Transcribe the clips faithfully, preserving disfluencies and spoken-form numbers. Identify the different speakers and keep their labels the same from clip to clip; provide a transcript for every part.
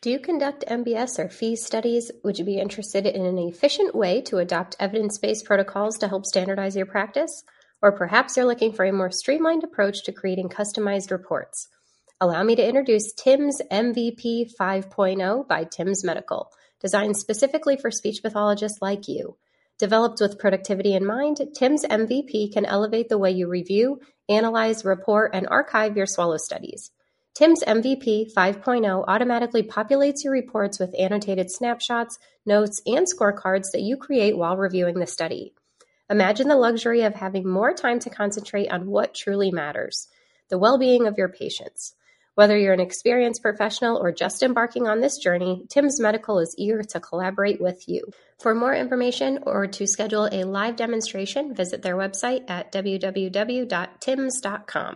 Speaker 1: Do you conduct M B S or F E E S studies? Would you be interested in an efficient way to adopt evidence-based protocols to help standardize your practice? Or perhaps you're looking for a more streamlined approach to creating customized reports. Allow me to introduce TIMS M V P five point oh by TIMS Medical, designed specifically for speech pathologists like you. Developed with productivity in mind, TIMS M V P can elevate the way you review, analyze, report, and archive your swallow studies. TIMS M V P five point oh automatically populates your reports with annotated snapshots, notes, and scorecards that you create while reviewing the study. Imagine the luxury of having more time to concentrate on what truly matters, the well-being of your patients. Whether you're an experienced professional or just embarking on this journey, TIMS Medical is eager to collaborate with you. For more information or to schedule a live demonstration, visit their website at w w w dot tims dot com.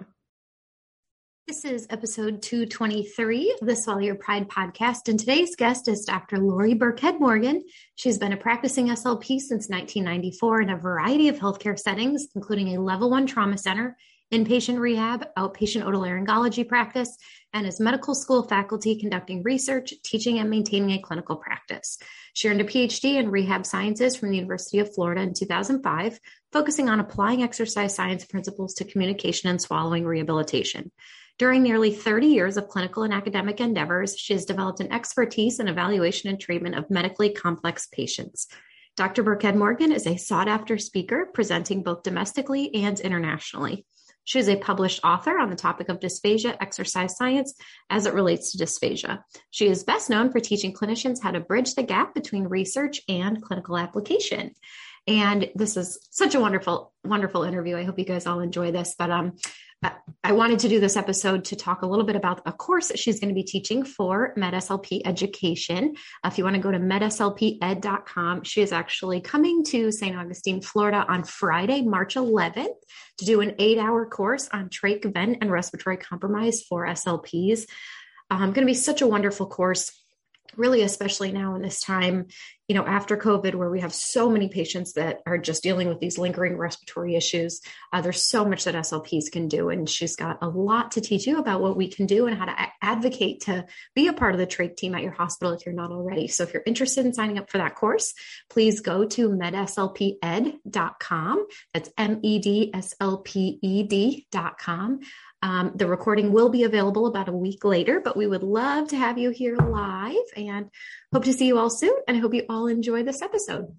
Speaker 2: This is episode two twenty-three of the Swallow Your Pride podcast, and today's guest is Doctor Lori Burkhead Morgan. She's been a practicing S L P since nineteen ninety-four in a variety of healthcare settings, including a level one trauma center, inpatient rehab, outpatient otolaryngology practice, and as medical school faculty conducting research, teaching, and maintaining a clinical practice. She earned a P H D in rehab sciences from the University of Florida in two thousand five, focusing on applying exercise science principles to communication and swallowing rehabilitation. During nearly thirty years of clinical and academic endeavors, she has developed an expertise in evaluation and treatment of medically complex patients. Doctor Burkhead Morgan is a sought-after speaker, presenting both domestically and internationally. She is a published author on the topic of dysphagia exercise science as it relates to dysphagia. She is best known for teaching clinicians how to bridge the gap between research and clinical application. And this is such a wonderful, wonderful interview. I hope you guys all enjoy this. But um, I wanted to do this episode to talk a little bit about a course that she's going to be teaching for MedSLP education. Uh, if you want to go to med s l p ed dot com, she is actually coming to Saint Augustine, Florida on Friday, March eleventh to do an eight-hour course on trach, vent, and respiratory compromise for S L Ps. Um, going to be such a wonderful course, really, especially now in this time, you know, after COVID, where we have so many patients that are just dealing with these lingering respiratory issues. Uh, there's so much that S L Ps can do, and she's got a lot to teach you about what we can do and how to a- advocate to be a part of the trach team at your hospital if you're not already. So if you're interested in signing up for that course, please go to med s l p ed dot com. That's M E D S L P E D dot com. Um, the recording will be available about a week later, but we would love to have you here live and hope to see you all soon. And I hope you all enjoy this episode.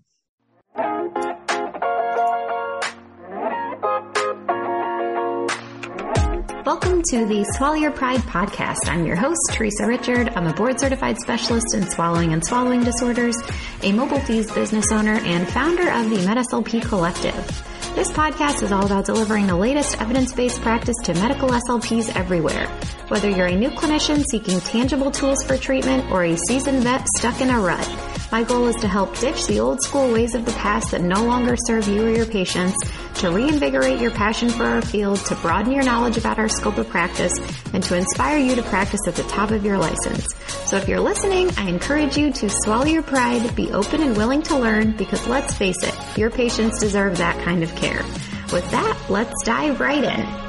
Speaker 2: Welcome to the Swallow Your Pride podcast. I'm your host, Teresa Richard. I'm a board certified specialist in swallowing and swallowing disorders, a mobile fees business owner, and founder of the MedSLP Collective. This podcast is all about delivering the latest evidence-based practice to medical S L Ps everywhere. Whether you're a new clinician seeking tangible tools for treatment or a seasoned vet stuck in a rut, my goal is to help ditch the old school ways of the past that no longer serve you or your patients, to reinvigorate your passion for our field, to broaden your knowledge about our scope of practice, and to inspire you to practice at the top of your license. So if you're listening, I encourage you to swallow your pride, be open and willing to learn, because let's face it, your patients deserve that kind of care. With that, let's dive right in.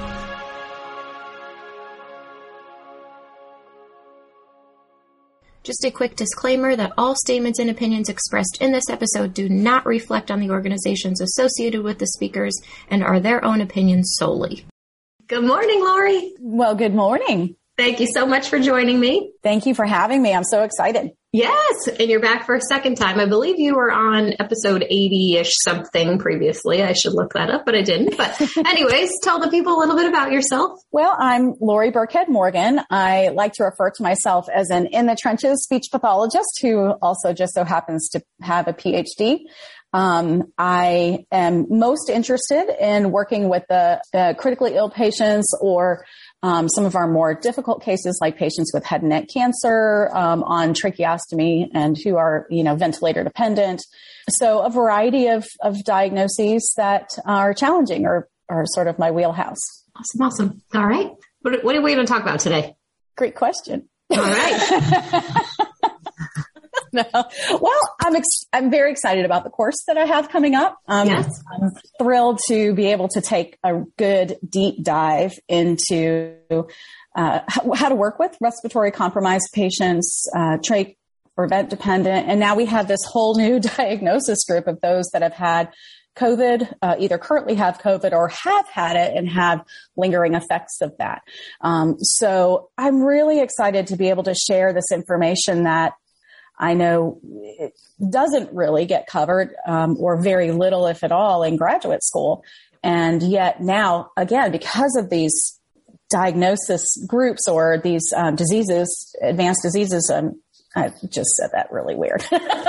Speaker 2: Just a quick disclaimer that all statements and opinions expressed in this episode do not reflect on the organizations associated with the speakers and are their own opinions solely. Good morning, Lori.
Speaker 3: Well, good morning.
Speaker 2: Thank you so much for joining me.
Speaker 3: Thank you for having me. I'm so excited.
Speaker 2: Yes, and you're back for a second time. I believe you were on episode eighty-ish something previously. I should look that up, but I didn't. But anyways, tell the people a little bit about yourself.
Speaker 3: Well, I'm Lori Burkhead Morgan. I like to refer to myself as an in-the-trenches speech pathologist who also just so happens to have a P H D. Um, I am most interested in working with the, the critically ill patients or um, some of our more difficult cases, like patients with head and neck cancer, um, on tracheostomy and who are, you know, ventilator dependent. So a variety of, of diagnoses that are challenging or are sort of my wheelhouse.
Speaker 2: Awesome. Awesome. All right. What, what are we going to talk about today?
Speaker 3: Great question.
Speaker 2: All right.
Speaker 3: No. Well, I'm ex- I'm very excited about the course that I have coming up. Um,
Speaker 2: yes.
Speaker 3: I'm thrilled to be able to take a good deep dive into uh, how to work with respiratory compromised patients, uh, trach or vent dependent. And now we have this whole new diagnosis group of those that have had COVID, uh, either currently have COVID or have had it and have lingering effects of that. Um, so I'm really excited to be able to share this information that I know it doesn't really get covered, um, or very little, if at all, in graduate school. And yet now, again, because of these diagnosis groups or these um, diseases, advanced diseases, um, I just said that really weird.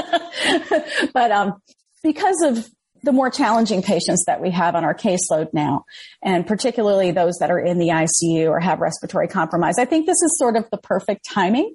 Speaker 3: But um, because of the more challenging patients that we have on our caseload now, and particularly those that are in the I C U or have respiratory compromise, I think this is sort of the perfect timing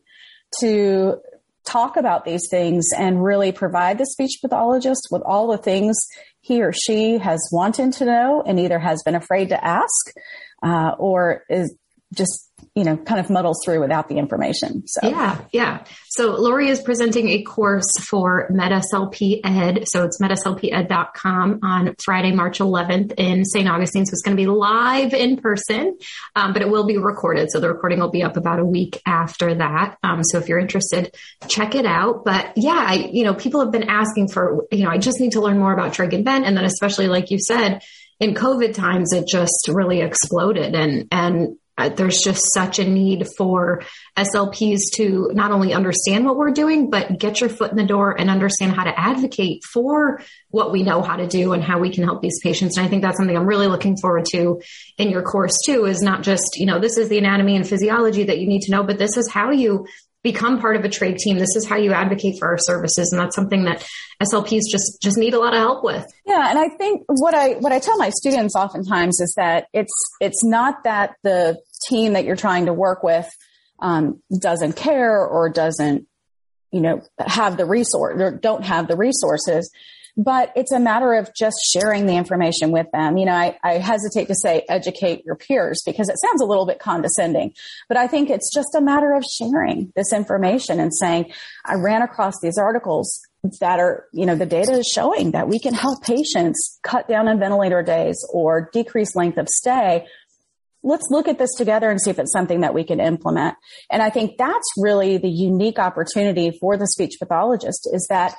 Speaker 3: to talk about these things and really provide the speech pathologist with all the things he or she has wanted to know and either has been afraid to ask, uh, or is just, you know, kind of muddles through without the information. So
Speaker 2: yeah, yeah. So Lori is presenting a course for MedSLP Ed. So it's med S L P ed dot com on Friday, March eleventh in Saint Augustine. So it's going to be live in person, um, but it will be recorded. So the recording will be up about a week after that. Um, so if you're interested, check it out. But yeah, I, you know, people have been asking for, you know, I just need to learn more about trach and vent. And then especially like you said, in COVID times, it just really exploded. And, and, Uh, there's just such a need for S L Ps to not only understand what we're doing, but get your foot in the door and understand how to advocate for what we know how to do and how we can help these patients. And I think that's something I'm really looking forward to in your course too, is not just, you know, this is the anatomy and physiology that you need to know, but this is how you become part of a trach team. This is how you advocate for our services. And that's something that S L Ps just, just need a lot of help with.
Speaker 3: Yeah. And I think what I, what I tell my students oftentimes is that it's, it's not that the team that you're trying to work with, um, doesn't care or doesn't, you know, have the resource or don't have the resources, but it's a matter of just sharing the information with them. You know, I, I hesitate to say educate your peers because it sounds a little bit condescending, but I think it's just a matter of sharing this information and saying, I ran across these articles that are, you know, the data is showing that we can help patients cut down on ventilator days or decrease length of stay. Let's look at this together and see if it's something that we can implement. And I think that's really the unique opportunity for the speech pathologist, is that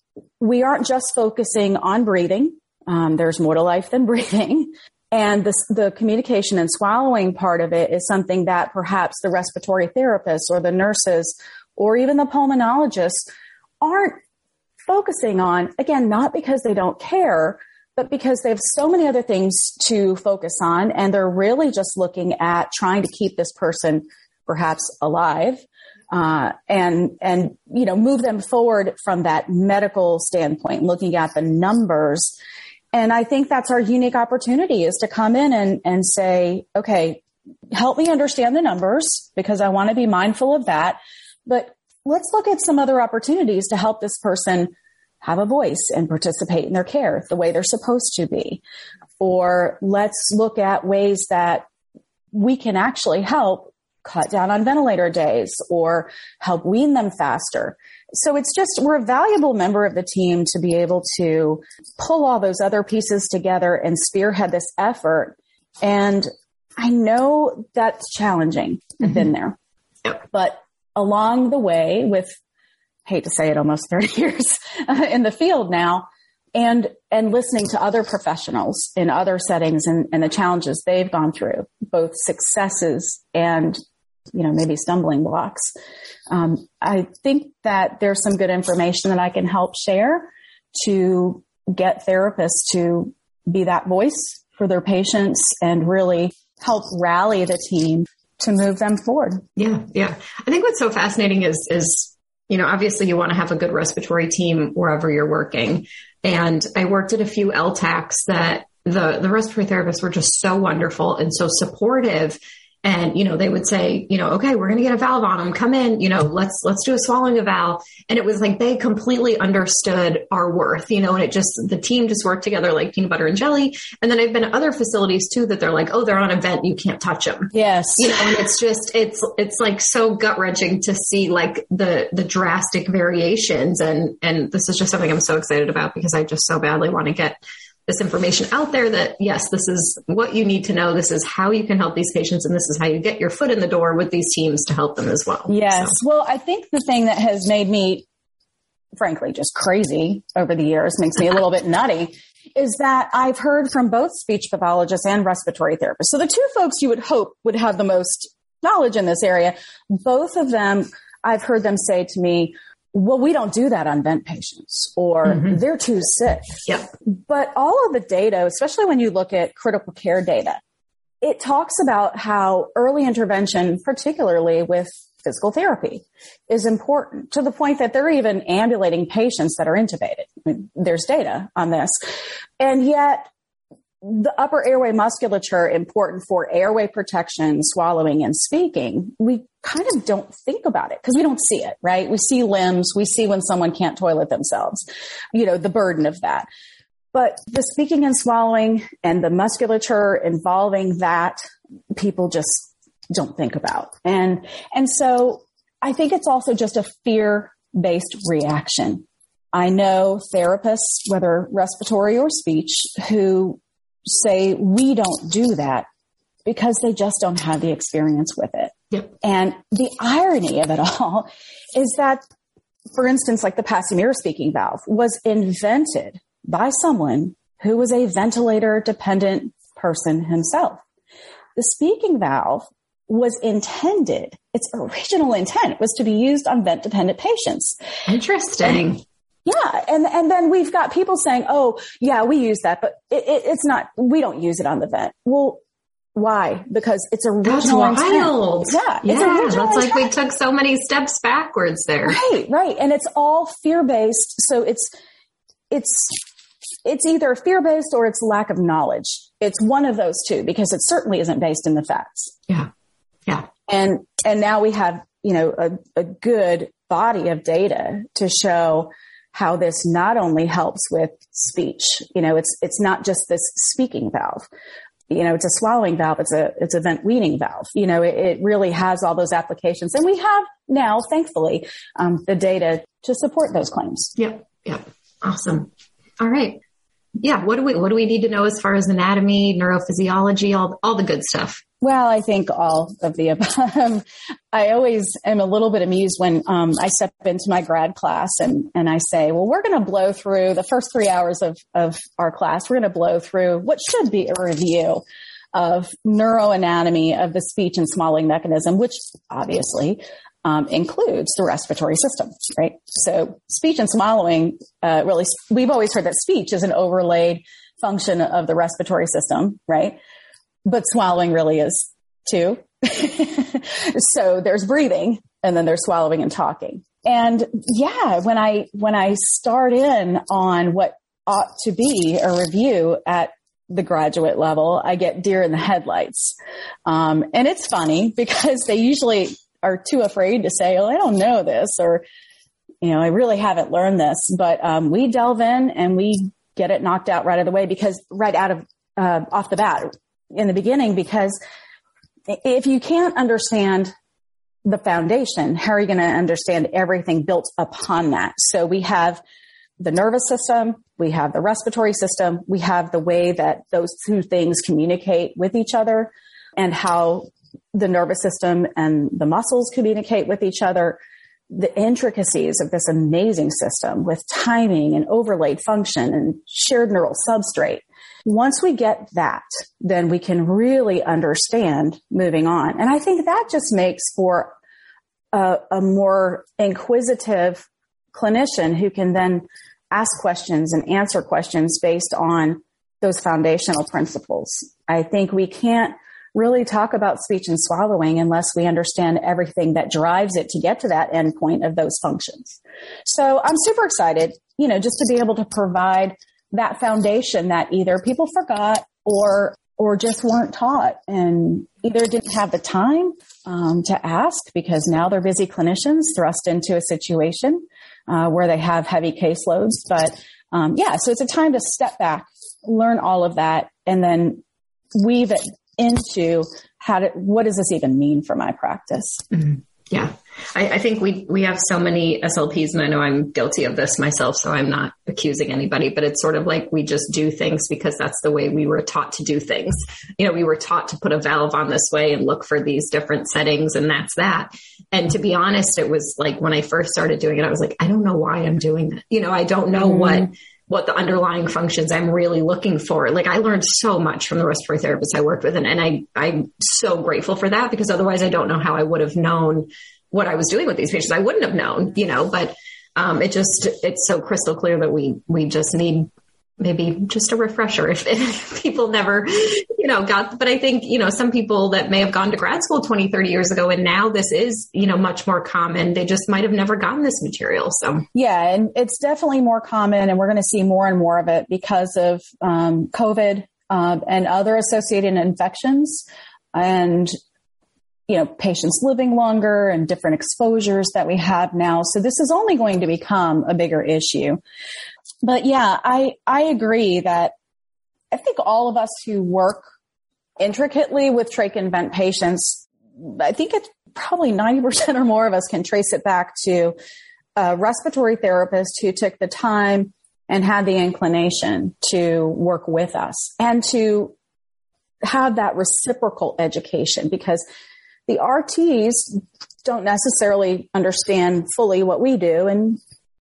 Speaker 3: we aren't just focusing on breathing. Um, there's more to life than breathing. And the, the communication and swallowing part of it is something that perhaps the respiratory therapists or the nurses or even the pulmonologists aren't focusing on, again, not because they don't care, but because they have so many other things to focus on. And they're really just looking at trying to keep this person perhaps alive. Uh, and, and, you know, move them forward from that medical standpoint, looking at the numbers. And I think that's our unique opportunity, is to come in and, and say, okay, help me understand the numbers because I want to be mindful of that. But let's look at some other opportunities to help this person have a voice and participate in their care the way they're supposed to be. Or let's look at ways that we can actually help cut down on ventilator days or help wean them faster. So it's just, we're a valuable member of the team to be able to pull all those other pieces together and spearhead this effort. And I know that's challenging. I've been there,
Speaker 2: Yep.
Speaker 3: but along the way with, hate to say it, almost thirty years in the field now, and, and listening to other professionals in other settings and, and the challenges they've gone through, both successes and, you know, maybe stumbling blocks. Um, I think that there's some good information that I can help share to get therapists to be that voice for their patients and really help rally the team to move them forward.
Speaker 2: Yeah. Yeah. I think what's so fascinating is, is, you know, obviously you want to have a good respiratory team wherever you're working. And I worked at a few L T A Cs that the, the respiratory therapists were just so wonderful and so supportive. And, you know, they would say, you know, okay, we're going to get a valve on them. Come in, you know, let's, let's do a swallowing a valve. And it was like, they completely understood our worth, you know, and it just, the team just worked together like peanut butter and jelly. And then I've been at other facilities too, that they're like, oh, they're on a vent, you can't touch them.
Speaker 3: Yes.
Speaker 2: You know, and it's just, it's, it's like so gut wrenching to see like the, the drastic variations. And, and this is just something I'm so excited about because I just so badly want to get
Speaker 4: this information out there that, yes, this is what you need to know. This is how you can help these patients. And this is how you get your foot in the door with these teams to help them as well.
Speaker 3: Yes.
Speaker 4: So.
Speaker 3: Well, I think the thing that has made me, frankly, just crazy over the years, makes me a little bit nutty, is that I've heard from both speech pathologists and respiratory therapists. So the two folks you would hope would have the most knowledge in this area, both of them, I've heard them say to me, well, we don't do that on vent patients, or mm-hmm. they're too sick.
Speaker 4: Yep.
Speaker 3: But all of the data, especially when you look at critical care data, it talks about how early intervention, particularly with physical therapy, is important, to the point that they're even ambulating patients that are intubated. I mean, there's data on this. And yet the upper airway musculature, important for airway protection, swallowing, and speaking, we kind of don't think about it because we don't see it, right? We see limbs. We see when someone can't toilet themselves, you know, the burden of that. But the speaking and swallowing and the musculature involving that, people just don't think about. And, and so I think it's also just a fear-based reaction. I know therapists, whether respiratory or speech, who say we don't do that because they just don't have the experience with it.
Speaker 4: Yep.
Speaker 3: And the irony of it all is that, for instance, like the Passy-Muir speaking valve was invented by someone who was a ventilator dependent person himself. The speaking valve was intended, its original intent was to be used on vent dependent patients.
Speaker 4: Interesting.
Speaker 3: And, yeah. And, and then we've got people saying, oh, yeah, we use that, but it, it, it's not, we don't use it on the vent. Well, why? Because it's original
Speaker 4: That's
Speaker 3: intent.
Speaker 4: wild.
Speaker 3: Yeah.
Speaker 4: Yeah.
Speaker 3: It's original
Speaker 4: That's
Speaker 3: intent.
Speaker 4: like we took so many steps backwards there.
Speaker 3: Right. Right. And it's all fear-based. So it's, it's, it's either fear-based or it's lack of knowledge. It's one of those two, because it certainly isn't based in the facts.
Speaker 4: Yeah. Yeah.
Speaker 3: And, and now we have, you know, a, a good body of data to show how this not only helps with speech, you know, it's, it's not just this speaking valve, you know, it's a swallowing valve. It's a, it's a vent weaning valve. You know, it, it really has all those applications. And we have now, thankfully, um, the data to support those claims.
Speaker 4: Yep. Yep. Awesome. All right. Yeah. What do we, what do we need to know as far as anatomy, neurophysiology, all, all the good stuff?
Speaker 3: Well, I think all of the above. I always am a little bit amused when um, I step into my grad class and, and I say, well, we're going to blow through the first three hours of, of our class. We're going to blow through what should be a review of neuroanatomy of the speech and swallowing mechanism, which obviously um, includes the respiratory system, right? So speech and swallowing, uh, really, we've always heard that speech is an overlaid function of the respiratory system, right? But swallowing really is too. So there's breathing and then there's swallowing and talking. And yeah, when I, when I start in on what ought to be a review at the graduate level, I get deer in the headlights. Um, and it's funny because they usually are too afraid to say, oh, I don't know this, or, you know, I really haven't learned this, but, um, we delve in and we get it knocked out right out of the way, because right out of, uh, off the bat, in the beginning, because if you can't understand the foundation, how are you going to understand everything built upon that? So we have the nervous system, we have the respiratory system, we have the way that those two things communicate with each other, and how the nervous system and the muscles communicate with each other, the intricacies of this amazing system with timing and overlaid function and shared neural substrate. Once we get that, then we can really understand moving on. And I think that just makes for a, a more inquisitive clinician who can then ask questions and answer questions based on those foundational principles. I think we can't really talk about speech and swallowing unless we understand everything that drives it to get to that endpoint of those functions. So I'm super excited, you know, just to be able to provide that foundation that either people forgot or, or just weren't taught, and either didn't have the time um, to ask because now they're busy clinicians thrust into a situation uh, where they have heavy caseloads. But um, yeah, so it's a time to step back, learn all of that, and then weave it into how to, what does this even mean for my practice?
Speaker 4: Mm-hmm. Yeah. I, I think we, we have so many S L Ps, and I know I'm guilty of this myself, so I'm not accusing anybody, but it's sort of like we just do things because that's the way we were taught to do things. You know, we were taught to put a valve on this way and look for these different settings, and that's that. And to be honest, it was like when I first started doing it, I was like, I don't know why I'm doing that. You know, I don't know mm-hmm. what what the underlying functions I'm really looking for. Like I learned so much from the respiratory therapists I worked with. And, and I, I'm so grateful for that, because otherwise I don't know how I would have known what I was doing with these patients. I wouldn't have known, you know, but um, it just, it's so crystal clear that we, we just need maybe just a refresher if, if people never, you know, got, but I think, you know, some people that may have gone to grad school twenty, thirty years ago, and now this is, you know, much more common. They just might have never gotten this material. So
Speaker 3: yeah, and it's definitely more common, and we're going to see more and more of it because of um, COVID um, and other associated infections, and, you know, patients living longer and different exposures that we have now. So this is only going to become a bigger issue. But yeah, I, I agree that I think all of us who work intricately with trach and vent patients, I think it's probably ninety percent or more of us can trace it back to a respiratory therapist who took the time and had the inclination to work with us and to have that reciprocal education, because the R Ts don't necessarily understand fully what we do, and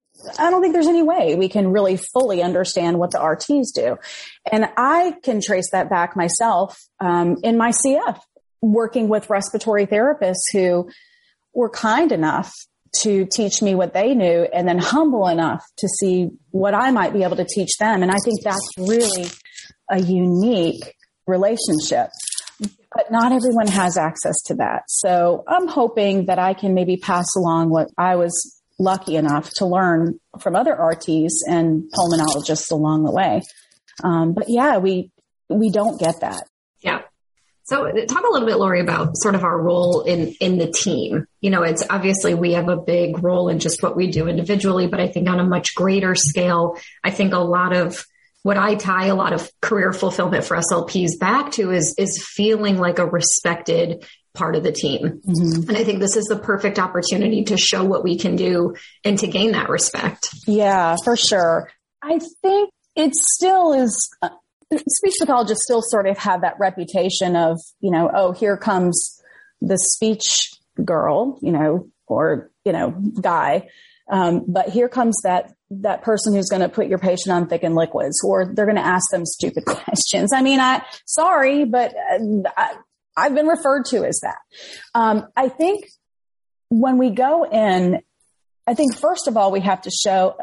Speaker 3: I don't think there's any way we can really fully understand what the R Ts do. And I can trace that back myself um, in my C F, working with respiratory therapists who were kind enough to teach me what they knew, and then humble enough to see what I might be able to teach them. And I think that's really a unique relationship. But not everyone has access to that. So I'm hoping that I can maybe pass along what I was lucky enough to learn from other R Ts and pulmonologists along the way. Um, but yeah, we, we don't get that.
Speaker 4: Yeah. So talk a little bit, Lori, about sort of our role in, in the team. You know, it's obviously we have a big role in just what we do individually, but I think on a much greater scale, I think a lot of what I tie a lot of career fulfillment for S L Ps back to is, is feeling like a respected part of the team. Mm-hmm. And I think this is the perfect opportunity to show what we can do and to gain that respect.
Speaker 3: Yeah, for sure. I think it still is, uh, speech pathologists still sort of have that reputation of, you know, oh, here comes the speech girl, you know, or, you know, guy. Um, but here comes that, that person who's going to put your patient on thickened liquids, or they're going to ask them stupid questions. I mean, I, sorry, but uh, I, I've been referred to as that. Um, I think when we go in, I think first of all, we have to show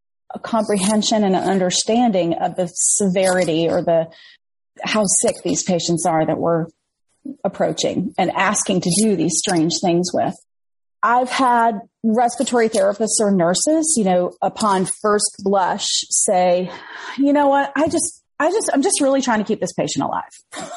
Speaker 3: a comprehension and an understanding of the severity or the, how sick these patients are that we're approaching and asking to do these strange things with. I've had respiratory therapists or nurses, you know, upon first blush say, you know what, I just, I just, I'm just really trying to keep this patient alive.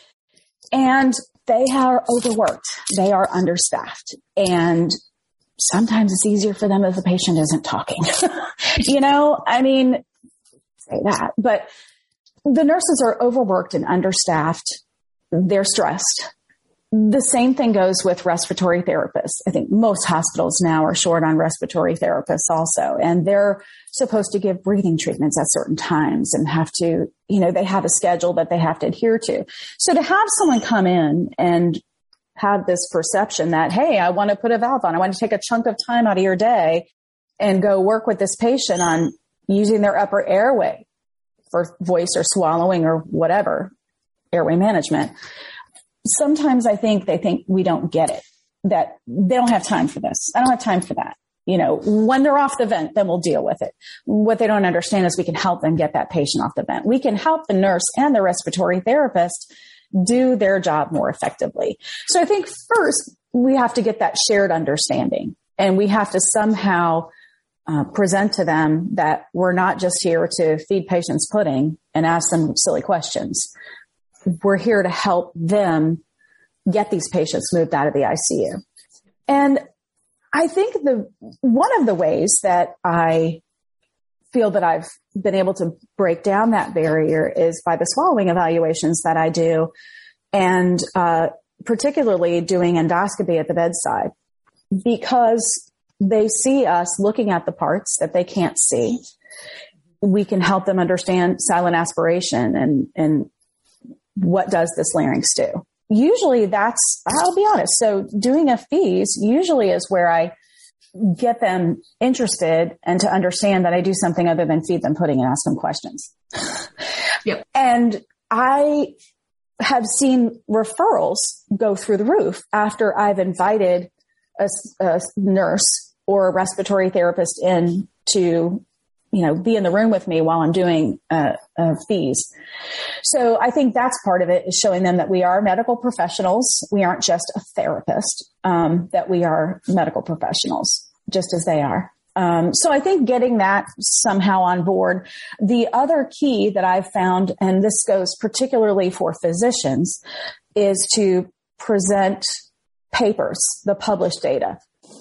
Speaker 3: And they are overworked. They are understaffed. And sometimes it's easier for them if the patient isn't talking. You know, I mean, say that, but the nurses are overworked and understaffed. They're stressed. The same thing goes with respiratory therapists. I think most hospitals now are short on respiratory therapists also, and they're supposed to give breathing treatments at certain times and have to, you know, they have a schedule that they have to adhere to. So to have someone come in and have this perception that, hey, I want to put a valve on, I want to take a chunk of time out of your day and go work with this patient on using their upper airway for voice or swallowing or whatever, airway management. Sometimes I think they think we don't get it, that they don't have time for this. I don't have time for that. You know, when they're off the vent, then we'll deal with it. What they don't understand is we can help them get that patient off the vent. We can help the nurse and the respiratory therapist do their job more effectively. So I think first we have to get that shared understanding, and we have to somehow uh, present to them that we're not just here to feed patients pudding and ask them silly questions. We're here to help them get these patients moved out of the I C U. And I think the one of the ways that I feel that I've been able to break down that barrier is by the swallowing evaluations that I do, and uh, particularly doing endoscopy at the bedside. because they see us looking at the parts that they can't see, we can help them understand silent aspiration and, and what does this larynx do. Usually that's, I'll be honest. So doing a FEES usually is where I get them interested and to understand that I do something other than feed them pudding and ask them questions.
Speaker 4: Yep.
Speaker 3: And I have seen referrals go through the roof after I've invited a, a nurse or a respiratory therapist in to, you know, be in the room with me while I'm doing uh, uh, FEES. So I think that's part of it, is showing them that we are medical professionals. We aren't just a therapist, um, that we are medical professionals, just as they are. Um, so I think getting that somehow on board. The other key that I've found, and this goes particularly for physicians, is to present papers, the published data,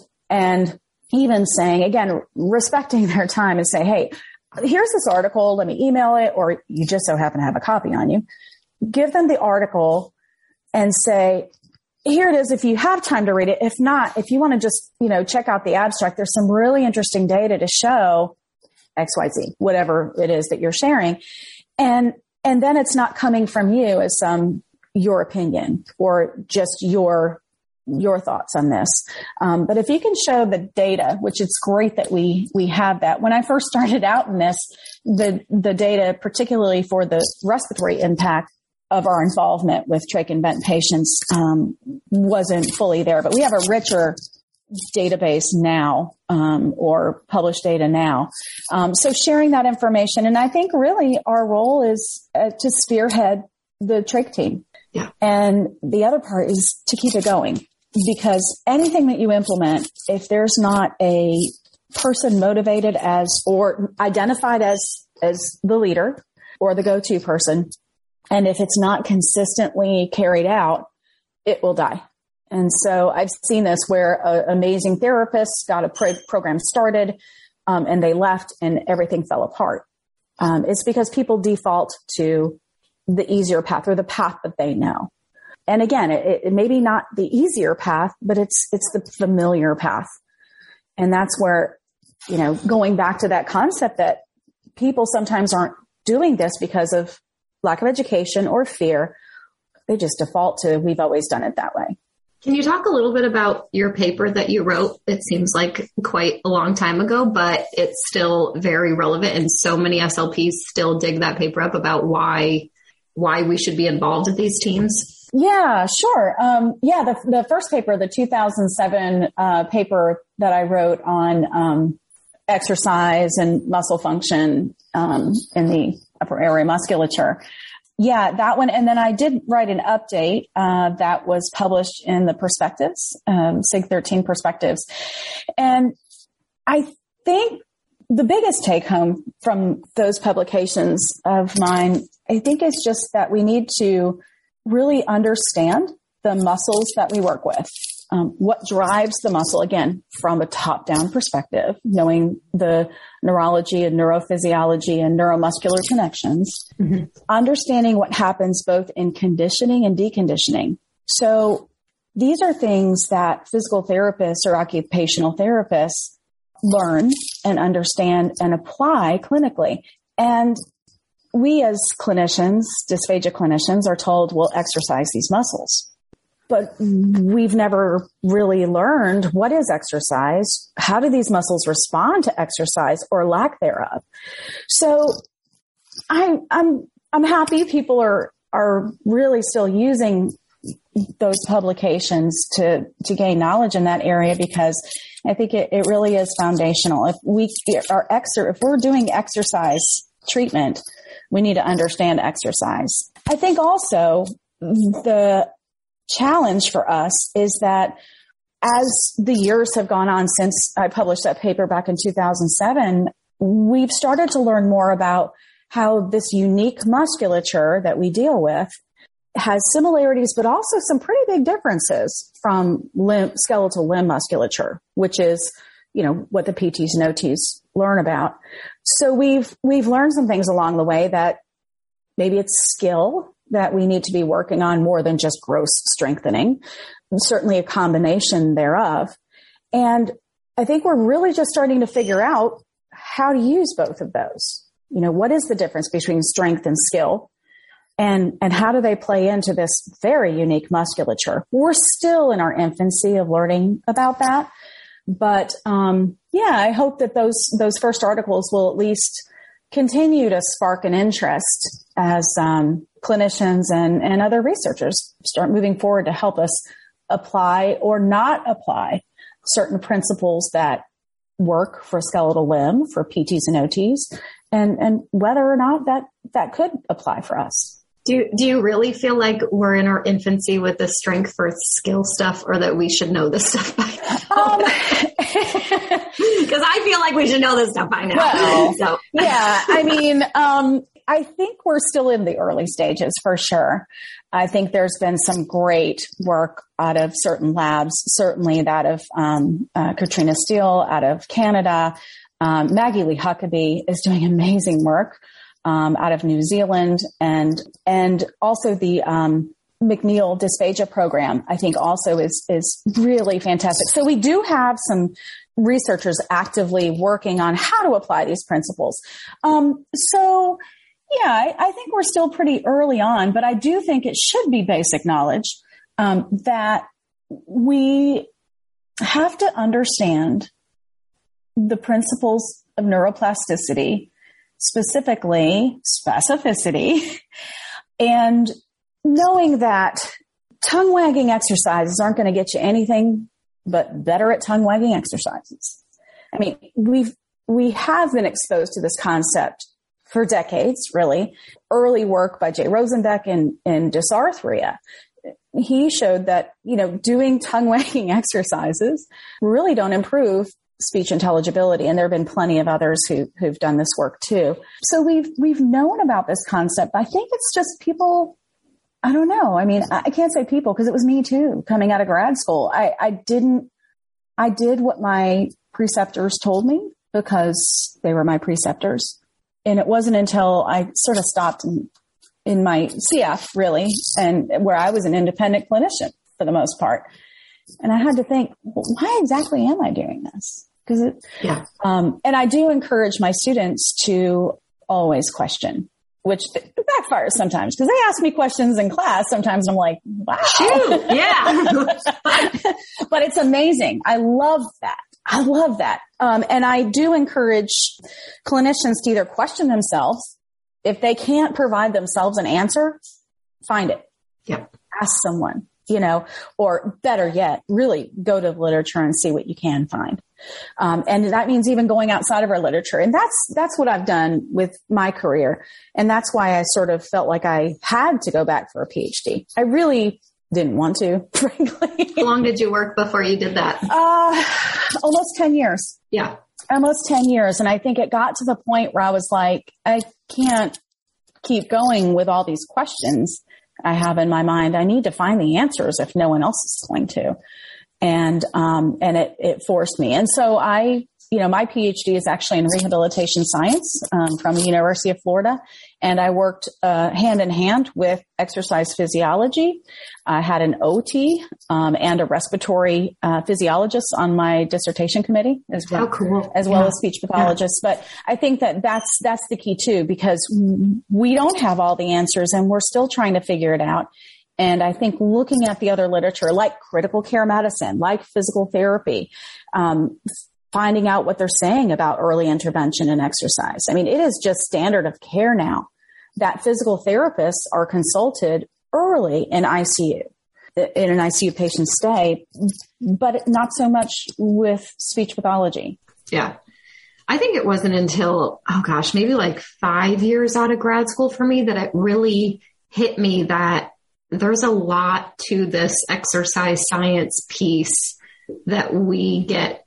Speaker 3: and even saying, again, respecting their time and say, hey, here's this article, let me email it, or you just so happen to have a copy on you. Give them the article and say, here it is if you have time to read it. If not, if you want to just, you know, check out the abstract, there's some really interesting data to show X Y Z, whatever it is that you're sharing. And, and then it's not coming from you as some, your opinion or just your, your thoughts on this. Um, but if you can show the data, which it's great that we, we have that. When I first started out in this, the, the data, particularly for the respiratory impact of our involvement with trach and vent patients, um, wasn't fully there, but we have a richer database now, um, or published data now. Um, so sharing that information. And I think really our role is uh, to spearhead the trach team.
Speaker 4: Yeah.
Speaker 3: And the other part is to keep it going, because anything that you implement, if there's not a person motivated as, or identified as, as the leader or the go-to person, and if it's not consistently carried out, it will die. And so I've seen this where an amazing therapist got a pro- program started, um, and they left and everything fell apart. Um, it's because people default to the easier path or the path that they know. And again, it, it may be not the easier path, but it's, it's the familiar path. And that's where, you know, going back to that concept that people sometimes aren't doing this because of lack of education or fear. They just default to, we've always done it that way.
Speaker 4: Can you talk a little bit about your paper that you wrote? It seems like quite a long time ago, but it's still very relevant. And so many S L Ps still dig that paper up about why, why we should be involved with these teams.
Speaker 3: Yeah, sure. Um, yeah, the, the first paper, the two thousand seven uh, paper that I wrote on um, exercise and muscle function um, in the upper airway musculature. Yeah, that one. And then I did write an update uh, that was published in the Perspectives, um, S I G thirteen Perspectives. And I think the biggest take home from those publications of mine, I think is just that we need to really understand the muscles that we work with. Um, what drives the muscle, again, from a top-down perspective, knowing the neurology and neurophysiology and neuromuscular connections, mm-hmm. understanding what happens both in conditioning and deconditioning. So these are things that physical therapists or occupational therapists learn and understand and apply clinically. And we as clinicians, dysphagia clinicians, are told, well, exercise these muscles. But we've never really learned what is exercise, how do these muscles respond to exercise or lack thereof. So I'm I'm I'm happy people are are really still using those publications to to gain knowledge in that area, because I think it, it really is foundational. If we are exer if we're doing exercise treatment, we need to understand exercise. I think also the challenge for us is that as the years have gone on since I published that paper back in two thousand seven, we've started to learn more about how this unique musculature that we deal with has similarities, but also some pretty big differences from limb, skeletal limb musculature, which is, you know, what the P Ts and O Ts learn about. So we've, we've learned some things along the way that maybe it's skill that we need to be working on more than just gross strengthening, certainly a combination thereof. And I think we're really just starting to figure out how to use both of those. You know, what is the difference between strength and skill? And, and how do they play into this very unique musculature? We're still in our infancy of learning about that. But, um, yeah, I hope that those, those first articles will at least continue to spark an interest as, um, clinicians and, and other researchers start moving forward to help us apply or not apply certain principles that work for skeletal limb, for P Ts and O Ts, and, and whether or not that, that could apply for us.
Speaker 4: Do you, do you really feel like we're in our infancy with the strength for skill stuff, or that we should know this stuff by now? Because um, I feel like we should know this stuff by now.
Speaker 3: Well,
Speaker 4: so.
Speaker 3: yeah, I mean, um, I think we're still in the early stages for sure. I think there's been some great work out of certain labs, certainly that of um, uh, Katrina Steele out of Canada. Um, Maggie Lee Huckabee is doing amazing work um, out of New Zealand, and and also the um, McNeil dysphagia program, I think also is is really fantastic. So we do have some researchers actively working on how to apply these principles. Um, so. Yeah, I, I think we're still pretty early on, but I do think it should be basic knowledge um, that we have to understand the principles of neuroplasticity, specifically specificity, and knowing that tongue wagging exercises aren't going to get you anything but better at tongue wagging exercises. I mean, we've we have been exposed to this concept for decades, really. Early work by Jay Rosenbeck in, in dysarthria. He showed that, you know, doing tongue wagging exercises really don't improve speech intelligibility. And there have been plenty of others who, who've done this work too. So we've, we've known about this concept. I think it's just people, I don't know. I mean, I can't say people because it was me too, coming out of grad school. I, I didn't, I did what my preceptors told me because they were my preceptors. And it wasn't until I sort of stopped in, in my C F, really, and where I was an independent clinician for the most part. And I had to think, well, why exactly am I doing this? Because it,
Speaker 4: yeah.
Speaker 3: Um, and I do encourage my students to always question, which backfires sometimes because they ask me questions in class. Sometimes I'm like, wow.
Speaker 4: Shoot, yeah.
Speaker 3: But it's amazing. I love that. I love that. Um, and I do encourage clinicians to either question themselves. If they can't provide themselves an answer, find it.
Speaker 4: Yeah.
Speaker 3: Ask someone, you know, or better yet, really go to the literature and see what you can find. Um, and that means even going outside of our literature. And that's, that's what I've done with my career. And that's why I sort of felt like I had to go back for a PhD. I really didn't want to, frankly.
Speaker 4: How long did you work before you did that?
Speaker 3: Uh, almost ten years.
Speaker 4: Yeah.
Speaker 3: Almost ten years. And I think it got to the point where I was like, I can't keep going with all these questions I have in my mind. I need to find the answers if no one else is going to. And, um, and it, it forced me. And so I, you know, my PhD is actually in rehabilitation science, um, from the University of Florida. And I worked, uh, hand in hand with exercise physiology. I had an O T, um, and a respiratory, uh, physiologist on my dissertation committee as well,
Speaker 4: oh, cool.
Speaker 3: as well
Speaker 4: yeah.
Speaker 3: as speech pathologists. Yeah. But I think that that's, that's the key too, because we don't have all the answers and we're still trying to figure it out. And I think looking at the other literature, like critical care medicine, like physical therapy, um, finding out what they're saying about early intervention and exercise. I mean, it is just standard of care now that physical therapists are consulted early in I C U, in an I C U patient stay, but not so much with speech pathology.
Speaker 4: Yeah. I think it wasn't until, oh gosh, maybe like five years out of grad school for me that it really hit me that there's a lot to this exercise science piece that we get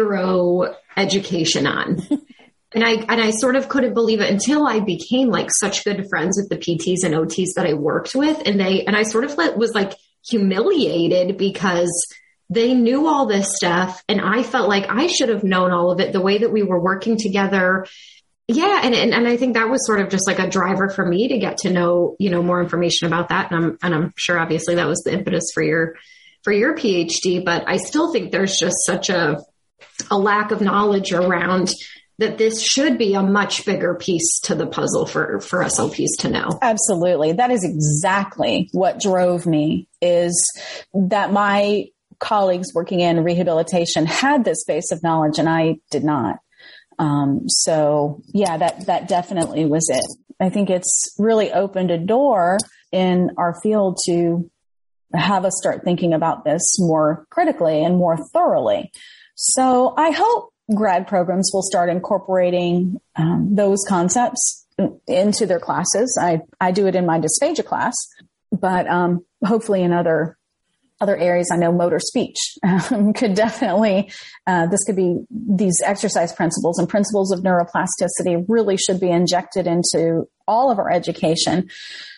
Speaker 4: zero education on. And I, and I sort of couldn't believe it until I became like such good friends with the P Ts and O Ts that I worked with. And they, and I sort of was like humiliated because they knew all this stuff. And I felt like I should have known all of it the way that we were working together. Yeah. And, and, and I think that was sort of just like a driver for me to get to know, you know, more information about that. And I'm, and I'm sure obviously that was the impetus for your, for your PhD, but I still think there's just such a, a lack of knowledge around that this should be a much bigger piece to the puzzle for, for S L Ps to know.
Speaker 3: Absolutely. That is exactly what drove me, is that my colleagues working in rehabilitation had this base of knowledge and I did not. Um, so yeah, that, that definitely was it. I think it's really opened a door in our field to have us start thinking about this more critically and more thoroughly. So I hope grad programs will start incorporating um, those concepts into their classes. I, I do it in my dysphagia class, but um, hopefully in other other areas. I know motor speech um, could definitely, uh, this could be these exercise principles and principles of neuroplasticity really should be injected into all of our education.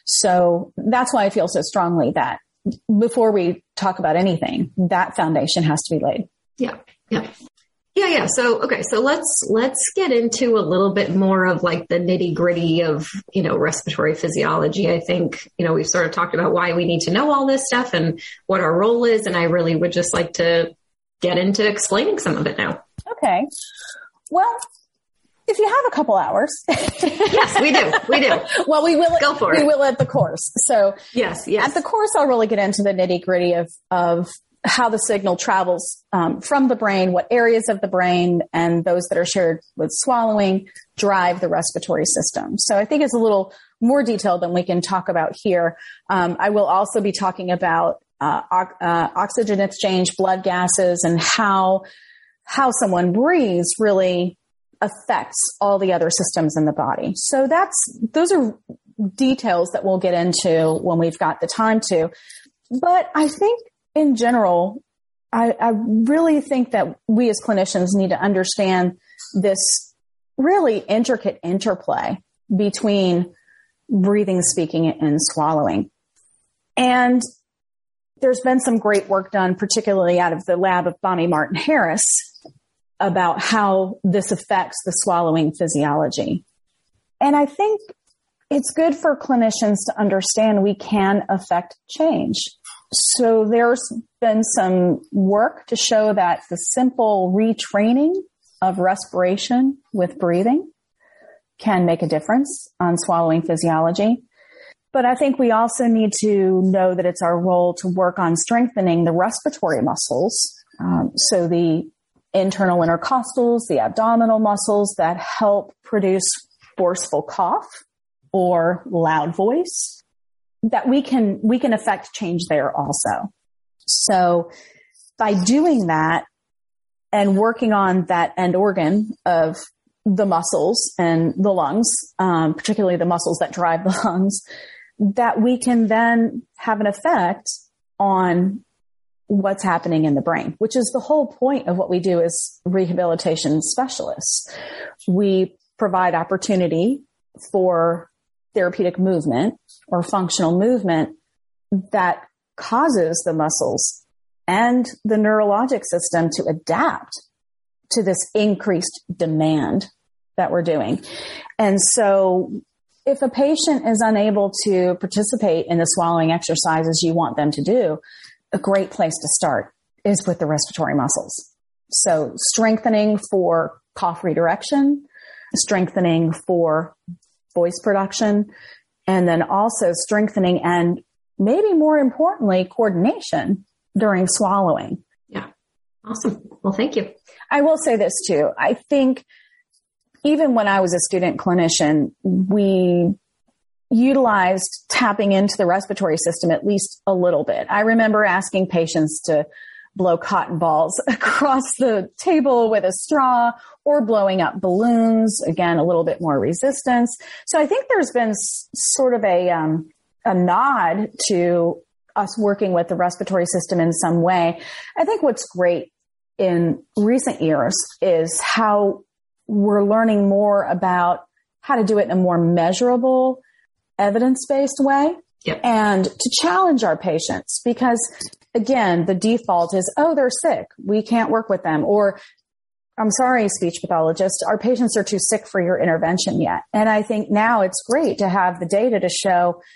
Speaker 3: So that's why I feel so strongly that before we talk about anything, that foundation has to be laid.
Speaker 4: Yeah. Yeah. Yeah. Yeah. So, okay. So let's, let's get into a little bit more of like the nitty gritty of, you know, respiratory physiology. I think, you know, we've sort of talked about why we need to know all this stuff and what our role is. And I really would just like to get into explaining some of it now.
Speaker 3: Okay. Well, if you have a couple hours.
Speaker 4: Yes, we do. We do.
Speaker 3: Well, we will,
Speaker 4: Go for
Speaker 3: we
Speaker 4: it.
Speaker 3: will at the course. So
Speaker 4: yes, yes.
Speaker 3: At the course, I'll really get into the nitty gritty of, of how the signal travels um, from the brain, what areas of the brain and those that are shared with swallowing drive the respiratory system. So I think it's a little more detailed than we can talk about here. Um, I will also be talking about uh, o- uh, oxygen exchange, blood gases, and how how someone breathes really affects all the other systems in the body. So that's those are details that we'll get into when we've got the time to. But I think in general, I, I really think that we as clinicians need to understand this really intricate interplay between breathing, speaking, and swallowing. And there's been some great work done, particularly out of the lab of Bonnie Martin Harris, about how this affects the swallowing physiology. And I think it's good for clinicians to understand we can affect change. So there's been some work to show that the simple retraining of respiration with breathing can make a difference on swallowing physiology. But I think we also need to know that it's our role to work on strengthening the respiratory muscles. Um, so the internal intercostals, the abdominal muscles that help produce forceful cough or loud voice, that we can, we can affect change there also. So by doing that and working on that end organ of the muscles and the lungs, um, particularly the muscles that drive the lungs, that we can then have an effect on what's happening in the brain, which is the whole point of what we do as rehabilitation specialists. We provide opportunity for therapeutic movement or functional movement that causes the muscles and the neurologic system to adapt to this increased demand that we're doing. And so if a patient is unable to participate in the swallowing exercises you want them to do, a great place to start is with the respiratory muscles. So strengthening for cough redirection, strengthening for voice production, and then also strengthening and maybe more importantly, coordination during swallowing.
Speaker 4: Yeah. Awesome. Well, thank you.
Speaker 3: I will say this too. I think even when I was a student clinician, we utilized tapping into the respiratory system at least a little bit. I remember asking patients to blow cotton balls across the table with a straw or blowing up balloons. Again, a little bit more resistance. So I think there's been s- sort of a, um, a nod to us working with the respiratory system in some way. I think what's great in recent years is how we're learning more about how to do it in a more measurable, evidence-based way.
Speaker 4: Yep.
Speaker 3: And to challenge our patients, because again, the default is, oh, they're sick, we can't work with them. Or, I'm sorry, speech pathologist, our patients are too sick for your intervention yet. And I think now it's great to have the data to show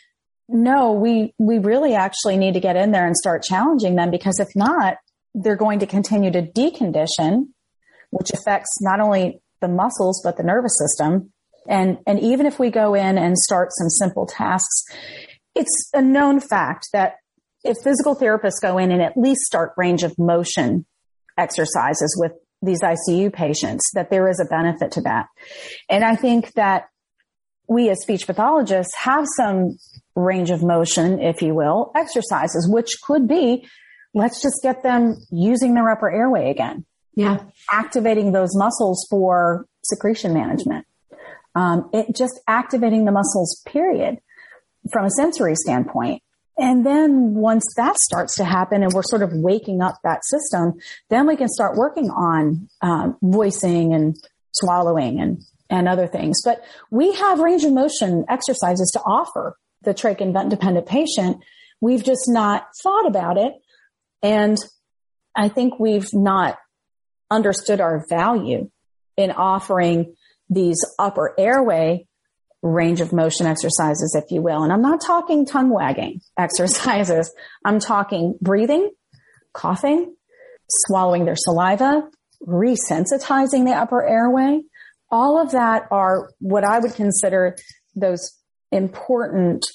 Speaker 3: no, we, we really actually need to get in there and start challenging them, because if not, they're going to continue to decondition, which affects not only the muscles, but the nervous system. And, and even if we go in and start some simple tasks, it's a known fact that if physical therapists go in and at least start range of motion exercises with these I C U patients, that there is a benefit to that. And I think that we as speech pathologists have some range of motion, if you will, exercises, which could be, let's just get them using their upper airway again.
Speaker 4: Yeah.
Speaker 3: Activating those muscles for secretion management. Um, it just activating the muscles, period, from a sensory standpoint. And then once that starts to happen and we're sort of waking up that system, then we can start working on um, voicing and swallowing and, and other things. But we have range of motion exercises to offer the trach and vent dependent patient. We've just not thought about it. And I think we've not understood our value in offering these upper airway range of motion exercises, if you will. And I'm not talking tongue wagging exercises. I'm talking breathing, coughing, swallowing their saliva, resensitizing the upper airway. All of that are what I would consider those important,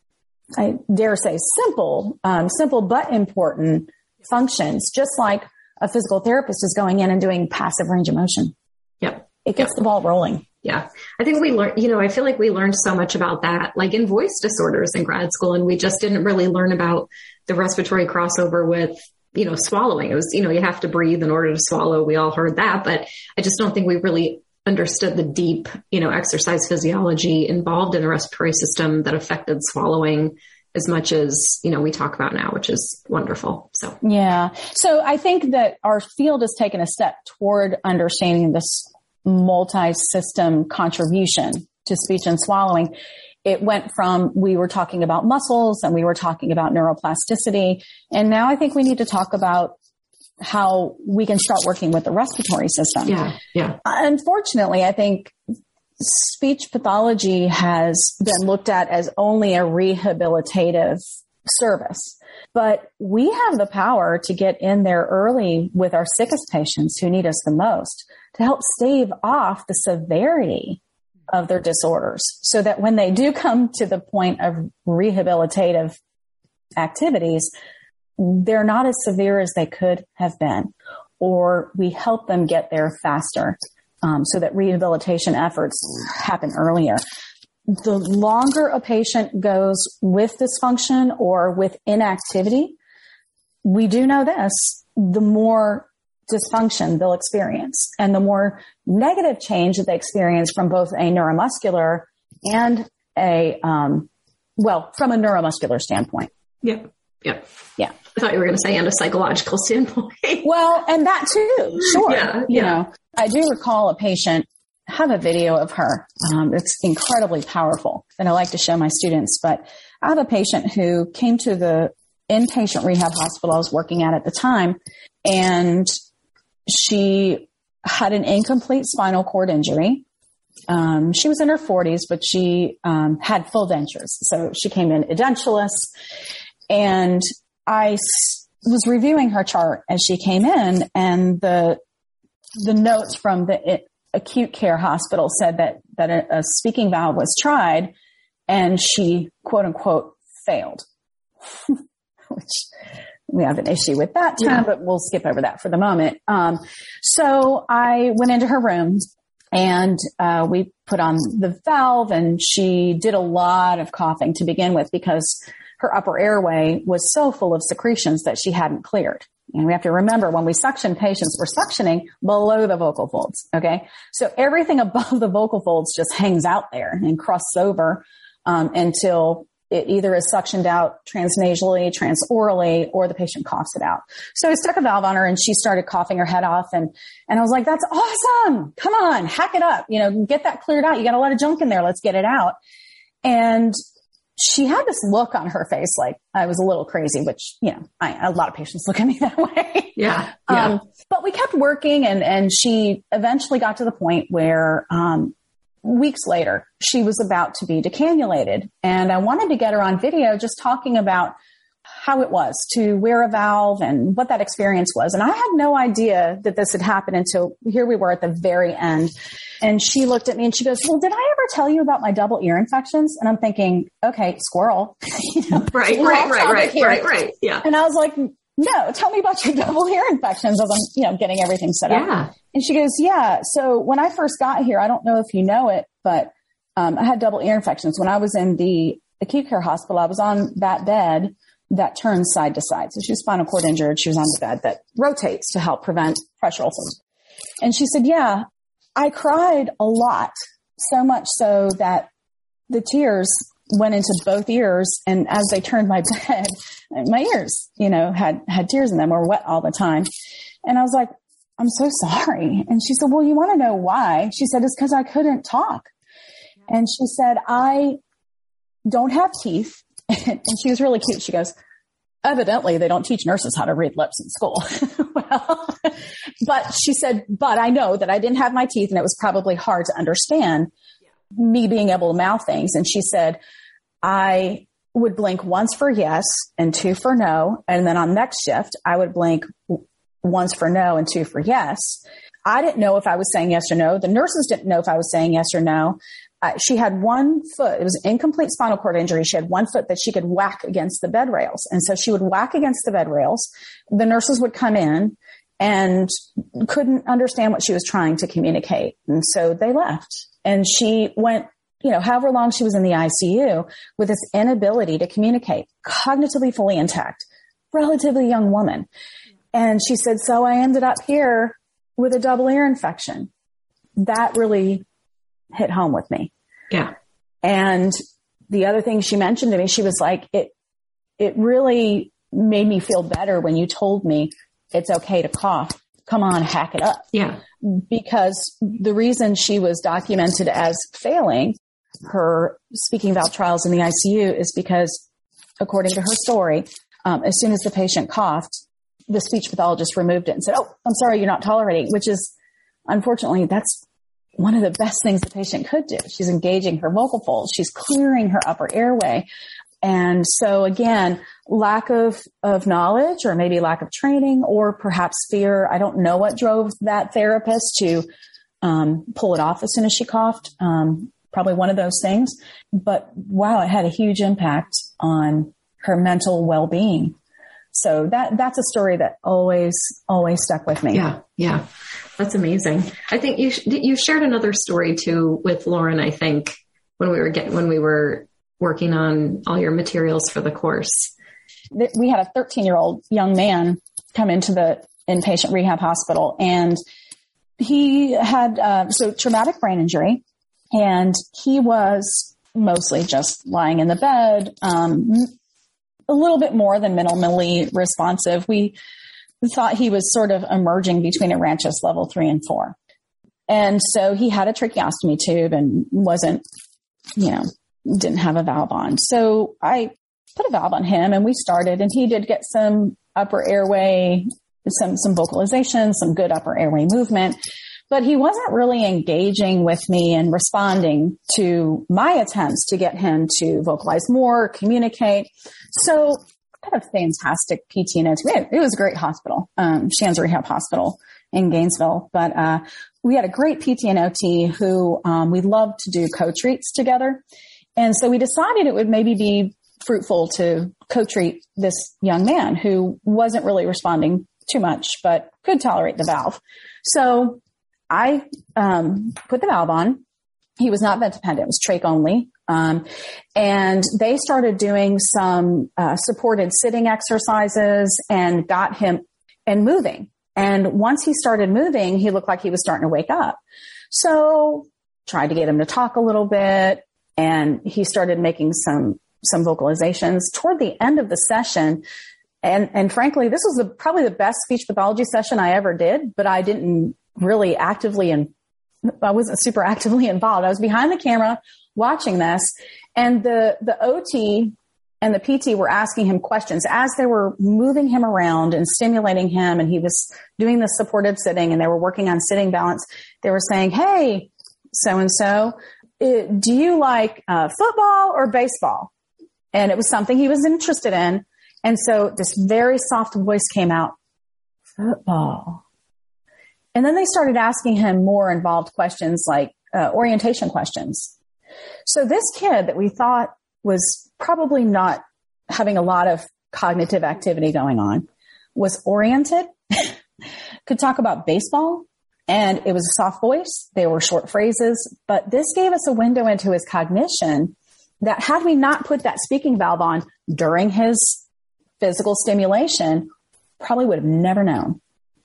Speaker 3: I dare say simple, um, simple but important functions, just like a physical therapist is going in and doing passive range of motion.
Speaker 4: Yep.
Speaker 3: It gets
Speaker 4: yep.
Speaker 3: the ball rolling.
Speaker 4: Yeah. I think we learned, you know, I feel like we learned so much about that, like in voice disorders in grad school. And we just didn't really learn about the respiratory crossover with, you know, swallowing. It was, you know, you have to breathe in order to swallow. We all heard that, but I just don't think we really understood the deep, you know, exercise physiology involved in the respiratory system that affected swallowing as much as, you know, we talk about now, which is wonderful. So,
Speaker 3: yeah. So I think that our field has taken a step toward understanding this multi-system contribution to speech and swallowing. It went from, we were talking about muscles and we were talking about neuroplasticity. And now I think we need to talk about how we can start working with the respiratory system.
Speaker 4: Yeah. Yeah.
Speaker 3: Unfortunately, I think speech pathology has been looked at as only a rehabilitative service, but we have the power to get in there early with our sickest patients who need us the most to help stave off the severity of their disorders, so that when they do come to the point of rehabilitative activities, they're not as severe as they could have been, or we help them get there faster, um, so that rehabilitation efforts happen earlier. The longer a patient goes with dysfunction or with inactivity, we do know this, the more dysfunction they'll experience and the more negative change that they experience from both a neuromuscular and a, um, well, from a neuromuscular standpoint.
Speaker 4: Yep. Yep.
Speaker 3: Yeah.
Speaker 4: I thought you were going to say, and a psychological standpoint.
Speaker 3: Well, and that too. Sure.
Speaker 4: Yeah,
Speaker 3: you
Speaker 4: yeah.
Speaker 3: know, I do recall a patient, I have a video of her. Um, it's incredibly powerful that I like to show my students, but I have a patient who came to the inpatient rehab hospital I was working at at the time, and she had an incomplete spinal cord injury. Um, she was in her forties, but she um, had full dentures. So she came in edentulous, and I s- was reviewing her chart as she came in, and the the notes from the it, acute care hospital said that that a, a speaking valve was tried, and she quote unquote failed, which we have an issue with that term, yeah. But we'll skip over that for the moment. Um, so I went into her room and uh, we put on the valve, and she did a lot of coughing to begin with because her upper airway was so full of secretions that she hadn't cleared. And we have to remember, when we suction patients, we're suctioning below the vocal folds. Okay. So everything above the vocal folds just hangs out there and crusts over um, until it either is suctioned out transnasally, transorally, or the patient coughs it out. So I stuck a valve on her and she started coughing her head off. And, and I was like, that's awesome. Come on, hack it up. You know, get that cleared out. You got a lot of junk in there. Let's get it out. And she had this look on her face like I was a little crazy, which, you know, I, a lot of patients look at me that way.
Speaker 4: Yeah. yeah.
Speaker 3: Um, but we kept working, and, and she eventually got to the point where, um, weeks later, she was about to be decannulated. And I wanted to get her on video just talking about how it was to wear a valve and what that experience was. And I had no idea that this had happened until here we were at the very end. And she looked at me and she goes, well, did I ever tell you about my double ear infections? And I'm thinking, okay, squirrel.
Speaker 4: you know, right, right, right, right, here. right, right. Yeah.
Speaker 3: And I was like, no, tell me about your double ear infections as I'm, you know, getting everything set up.
Speaker 4: Yeah.
Speaker 3: And she goes, yeah. So when I first got here, I don't know if you know it, but um, I had double ear infections. When I was in the acute care hospital, I was on that bed that turns side to side. So she was spinal cord injured. She was on the bed that rotates to help prevent pressure ulcers. And she said, yeah, I cried a lot, so much so that the tears went into both ears. And as they turned my bed, my ears, you know, had, had tears in them, were wet all the time. And I was like, I'm so sorry. And she said, well, you want to know why? She said, it's because I couldn't talk. And she said, I don't have teeth. And she was really cute. She goes, evidently they don't teach nurses how to read lips in school. Well, but she said, but I know that I didn't have my teeth and it was probably hard to understand me being able to mouth things. And she said, I would blink once for yes and two for no. And then on next shift, I would blink once for no and two for yes. I didn't know if I was saying yes or no. The nurses didn't know if I was saying yes or no. Uh, she had one foot. It was an incomplete spinal cord injury. She had one foot that she could whack against the bed rails. And so she would whack against the bed rails. The nurses would come in and couldn't understand what she was trying to communicate. And so they left. And she went, you know, however long she was in the I C U with this inability to communicate, cognitively fully intact, relatively young woman. And she said, so I ended up here with a double ear infection. That really hit home with me.
Speaker 4: Yeah.
Speaker 3: And the other thing she mentioned to me, she was like, it, it really made me feel better when you told me it's okay to cough. Come on, hack it up.
Speaker 4: Yeah.
Speaker 3: Because the reason she was documented as failing her speaking valve trials in the I C U is because, according to her story, um, as soon as the patient coughed, the speech pathologist removed it and said, oh, I'm sorry, you're not tolerating, which is, unfortunately, that's one of the best things the patient could do. She's engaging her vocal folds. She's clearing her upper airway. And so again, lack of, of knowledge or maybe lack of training or perhaps fear. I don't know what drove that therapist to um, pull it off as soon as she coughed. Um, probably one of those things. But wow, it had a huge impact on her mental well-being. So that, that's a story that always, always stuck with me.
Speaker 4: Yeah. Yeah. That's amazing. I think you, you shared another story too with Lauren, I think when we were getting, when we were working on all your materials for the course.
Speaker 3: We had a thirteen year old young man come into the inpatient rehab hospital and he had, uh, so traumatic brain injury and he was mostly just lying in the bed, um, a little bit more than minimally responsive. We thought he was sort of emerging between a Ranchis level three and four. And so he had a tracheostomy tube and wasn't, you know, didn't have a valve on. So I put a valve on him and we started and he did get some upper airway, some, some vocalization, some good upper airway movement, but he wasn't really engaging with me and responding to my attempts to get him to vocalize more, communicate. So I had a fantastic P T and O T. It was a great hospital, um, Shands Rehab Hospital in Gainesville. But uh, we had a great P T and O T who um, we loved to do co-treats together. And so we decided it would maybe be fruitful to co-treat this young man who wasn't really responding too much, but could tolerate the valve. So I um, put the valve on. He was not vent dependent. It was trach only. Um, and they started doing some uh, supported sitting exercises and got him and moving. And once he started moving, he looked like he was starting to wake up. So tried to get him to talk a little bit. And he started making some, some vocalizations toward the end of the session. And, and frankly, this was the, probably the best speech pathology session I ever did, but I didn't really actively and I wasn't super actively involved. I was behind the camera watching this, and the, the O T and the P T were asking him questions as they were moving him around and stimulating him. And he was doing the supported sitting and they were working on sitting balance. They were saying, hey, so-and-so, it, do you like uh, football or baseball? And it was something he was interested in. And so this very soft voice came out, football. And then they started asking him more involved questions like uh, orientation questions. So this kid that we thought was probably not having a lot of cognitive activity going on was oriented, could talk about baseball, and it was a soft voice. They were short phrases, but this gave us a window into his cognition that had we not put that speaking valve on during his physical stimulation, probably would have never known.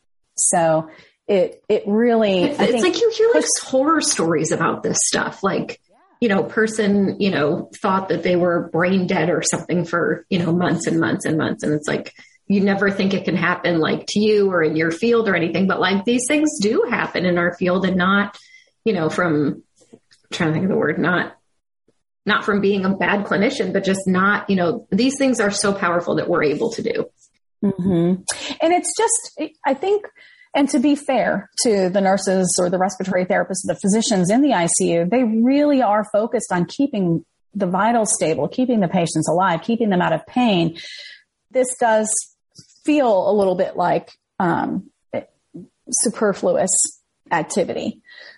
Speaker 3: So it, it really,
Speaker 4: it's, I think, it's like you hear like horror stories about this stuff. Like, you know, person, you know, thought that they were brain dead or something for, you know, months and months and months. And it's like, you never think it can happen like to you or in your field or anything, but like these things do happen in our field, and not, you know, from I'm trying to think of the word, not, not from being a bad clinician, but just not, you know, these things are so powerful that we're able to do.
Speaker 3: Mm-hmm. And it's just, I think, and to be fair to the nurses or the respiratory therapists, the physicians in the I C U, they really are focused on keeping the vitals stable, keeping the patients alive, keeping them out of pain. This does feel a little bit like um, superfluous activity.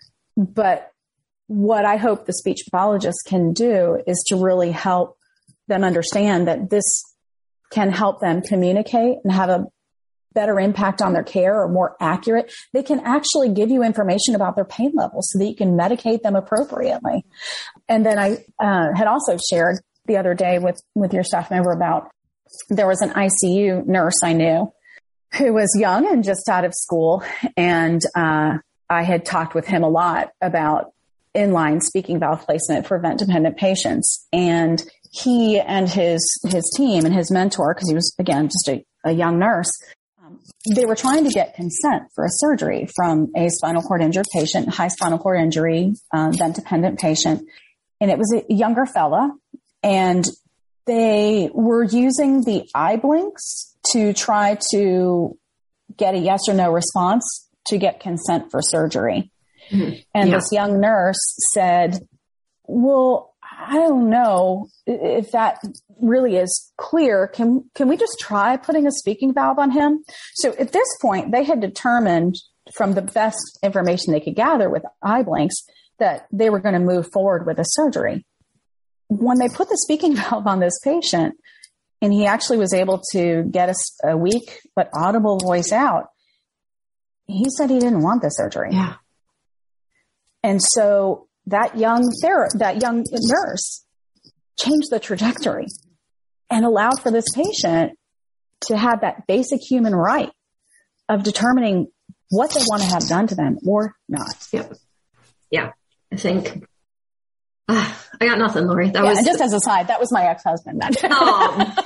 Speaker 3: But what I hope the speech pathologist can do is to really help them understand that this can help them communicate and have a better impact on their care, or more accurate. They can actually give you information about their pain levels so that you can medicate them appropriately. And then I uh, had also shared the other day with, with your staff member about there was an I C U nurse I knew who was young and just out of school. And uh, I had talked with him a lot about inline speaking valve placement for vent-dependent patients. And he and his, his team and his mentor, because he was, again, just a, a young nurse, um, they were trying to get consent for a surgery from a spinal cord injured patient, high spinal cord injury, uh, vent-dependent patient. And it was a younger fella. And they were using the eye blinks to try to get a yes or no response to get consent for surgery. Mm-hmm. And yeah. This young nurse said, well, I don't know if that really is clear. Can, can we just try putting a speaking valve on him? So at this point, they had determined from the best information they could gather with eye blinks that they were going to move forward with a surgery. When they put the speaking valve on this patient and he actually was able to get a, a weak but audible voice out, he said he didn't want the surgery.
Speaker 4: Yeah.
Speaker 3: And so that young ther- that young nurse changed the trajectory and allowed for this patient to have that basic human right of determining what they want to have done to them or not.
Speaker 4: Yeah. Yeah. I think uh, I got nothing, Lori. That
Speaker 3: yeah,
Speaker 4: was
Speaker 3: and just as a side, that was my ex-husband. Oh.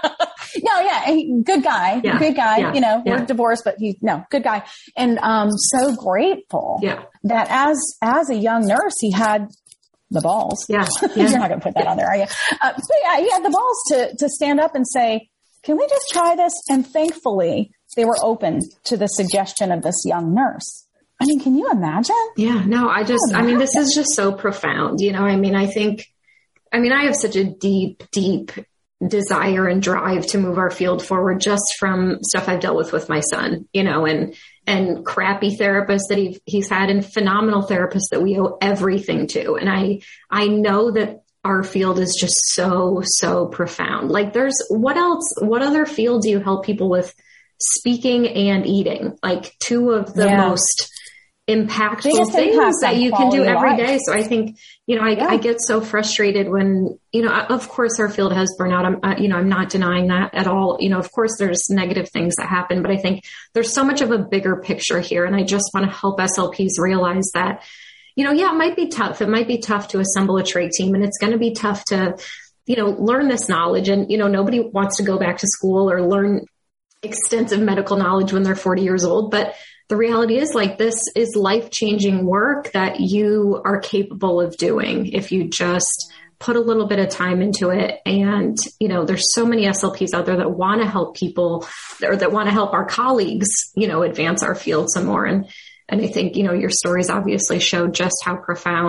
Speaker 3: No, yeah, he, good guy, yeah, good guy. Yeah, you know, yeah. We're divorced, but he, no, good guy, and um, so grateful
Speaker 4: yeah.
Speaker 3: that as as a young nurse, he had the balls.
Speaker 4: Yeah,
Speaker 3: yeah. You're not going to put that on there, are you? Uh, but yeah, he had the balls to to stand up and say, "Can we just try this?" And thankfully, they were open to the suggestion of this young nurse. I mean, can you imagine?
Speaker 4: Yeah, no, I just, I mean, this is just so profound. You know, I mean, I think, I mean, I have such a deep, deep desire and drive to move our field forward just from stuff I've dealt with with my son, you know, and, and crappy therapists that he, he's had and phenomenal therapists that we owe everything to. And I, I know that our field is just so, so profound. Like there's, what else, what other field do you help people with? Speaking and eating, like two of the yeah. most impactful Biggest things impact that you can do every life. day. So I think, you know, I, yeah. I get so frustrated when, you know, of course our field has burnout. I'm, uh, you know, I'm not denying that at all. You know, of course there's negative things that happen, but I think there's so much of a bigger picture here. And I just want to help S L Ps realize that, you know, yeah, it might be tough. It might be tough to assemble a trach team, and it's going to be tough to, you know, learn this knowledge. And, you know, nobody wants to go back to school or learn extensive medical knowledge when they're forty years old. But the reality is, like, this is life-changing work that you are capable of doing if you just put a little bit of time into it. And, you know, there's so many S L Ps out there that want to help people, or that want to help our colleagues, you know, advance our field some more. And, and I think, you know, your stories obviously show just how profound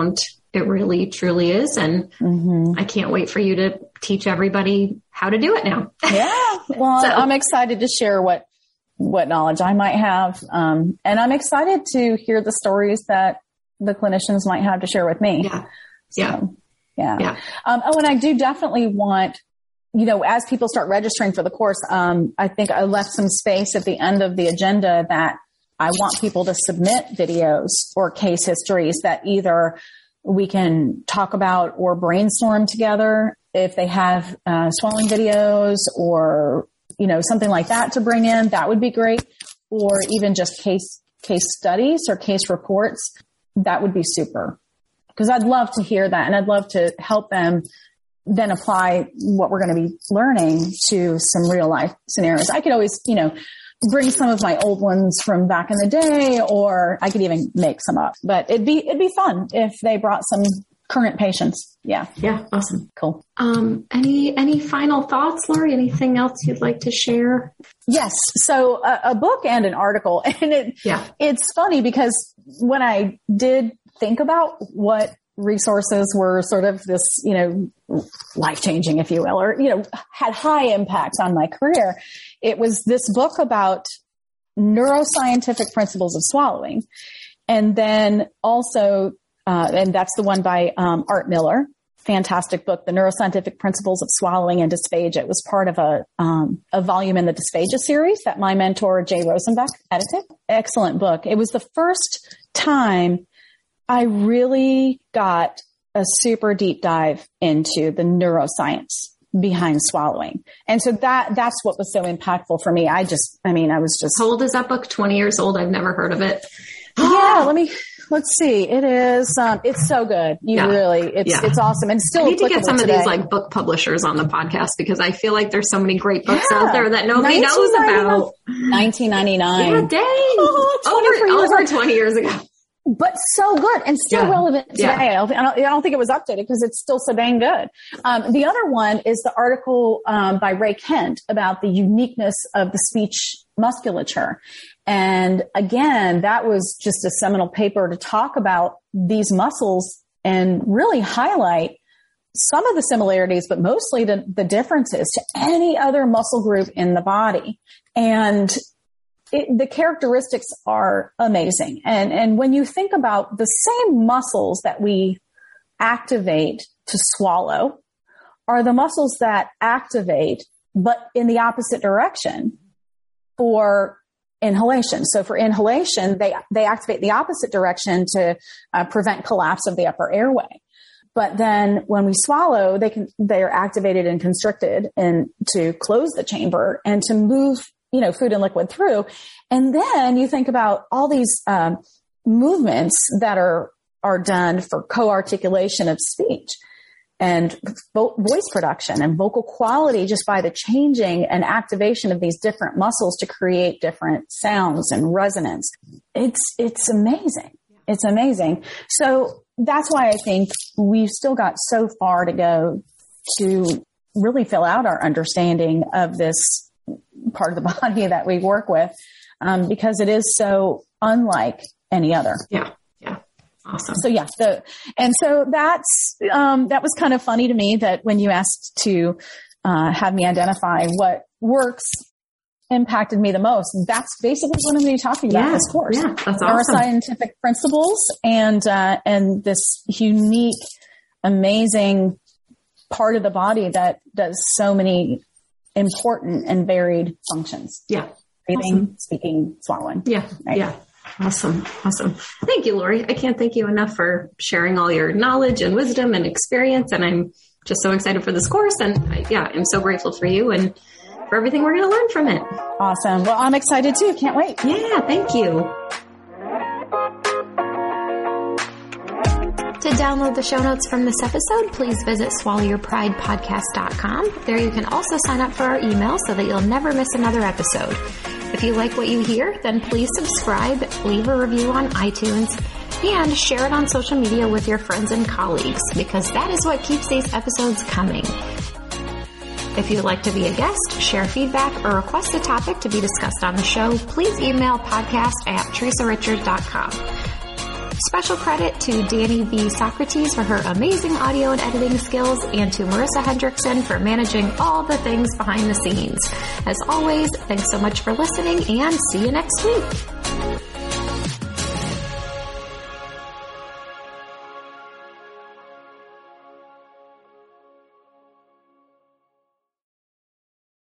Speaker 4: It really, truly is. And mm-hmm. I can't wait for you to teach everybody how to do it now.
Speaker 3: Yeah. Well, so, I'm excited to share what, what knowledge I might have. Um, and I'm excited to hear the stories that the clinicians might have to share with me.
Speaker 4: Yeah.
Speaker 3: So,
Speaker 4: yeah.
Speaker 3: Yeah.
Speaker 4: yeah.
Speaker 3: Um, oh, and I do definitely want, you know, as people start registering for the course, um, I think I left some space at the end of the agenda that I want people to submit videos or case histories that either we can talk about or brainstorm together. If they have uh, swelling videos or, you know, something like that to bring in, that would be great. Or even just case, case studies or case reports. That would be super. Because I'd love to hear that, and I'd love to help them then apply what we're going to be learning to some real life scenarios. I could always, you know, bring some of my old ones from back in the day, or I could even make some up. But it'd be it'd be fun if they brought some current patients. Yeah.
Speaker 4: Yeah. Awesome.
Speaker 3: Cool.
Speaker 4: Um, any any final thoughts, Lori? Anything else you'd like to share?
Speaker 3: Yes. So a, a book and an article, and it
Speaker 4: yeah.
Speaker 3: it's funny because when I did think about what resources were sort of this, you know, life-changing, if you will, or, you know, had high impact on my career, it was this book about neuroscientific principles of swallowing. And then also, uh, and that's the one by um, Art Miller, fantastic book, The Neuroscientific Principles of Swallowing and Dysphagia. It was part of a, um, a volume in the Dysphagia series that my mentor, Jay Rosenbeck, edited. Excellent book. It was the first time I really got a super deep dive into the neuroscience behind swallowing. And so that, that's what was so impactful for me. I just, I mean, I was just.
Speaker 4: How old is that book? twenty years old. I've never heard of it.
Speaker 3: Yeah. let me, let's see. It is, um, it's so good. You yeah. really, it's, yeah. it's awesome. And still
Speaker 4: I need to get some
Speaker 3: today.
Speaker 4: of these like book publishers on the podcast because I feel like there's so many great books yeah. out there that nobody knows about.
Speaker 3: nineteen ninety-nine
Speaker 4: Yeah, dang. Oh, over, over twenty years ago.
Speaker 3: But so good and still yeah. relevant today.
Speaker 4: Yeah.
Speaker 3: I, don't, I don't think it was updated because it's still so dang good. Um, the other one is the article um, by Ray Kent about the uniqueness of the speech musculature. And again, that was just a seminal paper to talk about these muscles and really highlight some of the similarities, but mostly the, the differences to any other muscle group in the body. And It, the characteristics are amazing. And, and when you think about the same muscles that we activate to swallow are the muscles that activate, but in the opposite direction for inhalation. So for inhalation, they, they activate the opposite direction to uh, prevent collapse of the upper airway. But then when we swallow, they can, they are activated and constricted and to close the chamber and to move you know, food and liquid through. And then you think about all these um, movements that are, are done for co-articulation of speech and vo- voice production and vocal quality just by the changing and activation of these different muscles to create different sounds and resonance. It's, it's amazing. It's amazing. So that's why I think we've still got so far to go to really fill out our understanding of this part of the body that we work with, um, because it is so unlike any other.
Speaker 4: Yeah. Yeah. Awesome.
Speaker 3: So yeah. So, and so that's, um, that was kind of funny to me that when you asked to, uh, have me identify what works impacted me the most, that's basically what I'm going to be talking about
Speaker 4: yeah.
Speaker 3: in this course.
Speaker 4: Yeah. That's awesome.
Speaker 3: Neuroscientific principles and, uh, and this unique, amazing part of the body that does so many important and varied functions.
Speaker 4: Yeah.
Speaker 3: Breathing, awesome. Speaking, swallowing.
Speaker 4: Yeah. Right? Yeah. Awesome. Awesome. Thank you, Lori. I can't thank you enough for sharing all your knowledge and wisdom and experience. And I'm just so excited for this course. And I, yeah, I'm so grateful for you and for everything we're going to learn from it.
Speaker 3: Awesome. Well, I'm excited too. Can't wait.
Speaker 4: Yeah. Thank you.
Speaker 2: To download the show notes from this episode, please visit swallow your pride podcast dot com. There you can also sign up for our email so that you'll never miss another episode. If you like what you hear, then please subscribe, leave a review on iTunes, and share it on social media with your friends and colleagues, because that is what keeps these episodes coming. If you'd like to be a guest, share feedback, or request a topic to be discussed on the show, please email podcast at teresa richard dot com. Special credit to Danny V. Socrates for her amazing audio and editing skills, and to Marissa Hendrickson for managing all the things behind the scenes. As always, thanks so much for listening, and see you next week.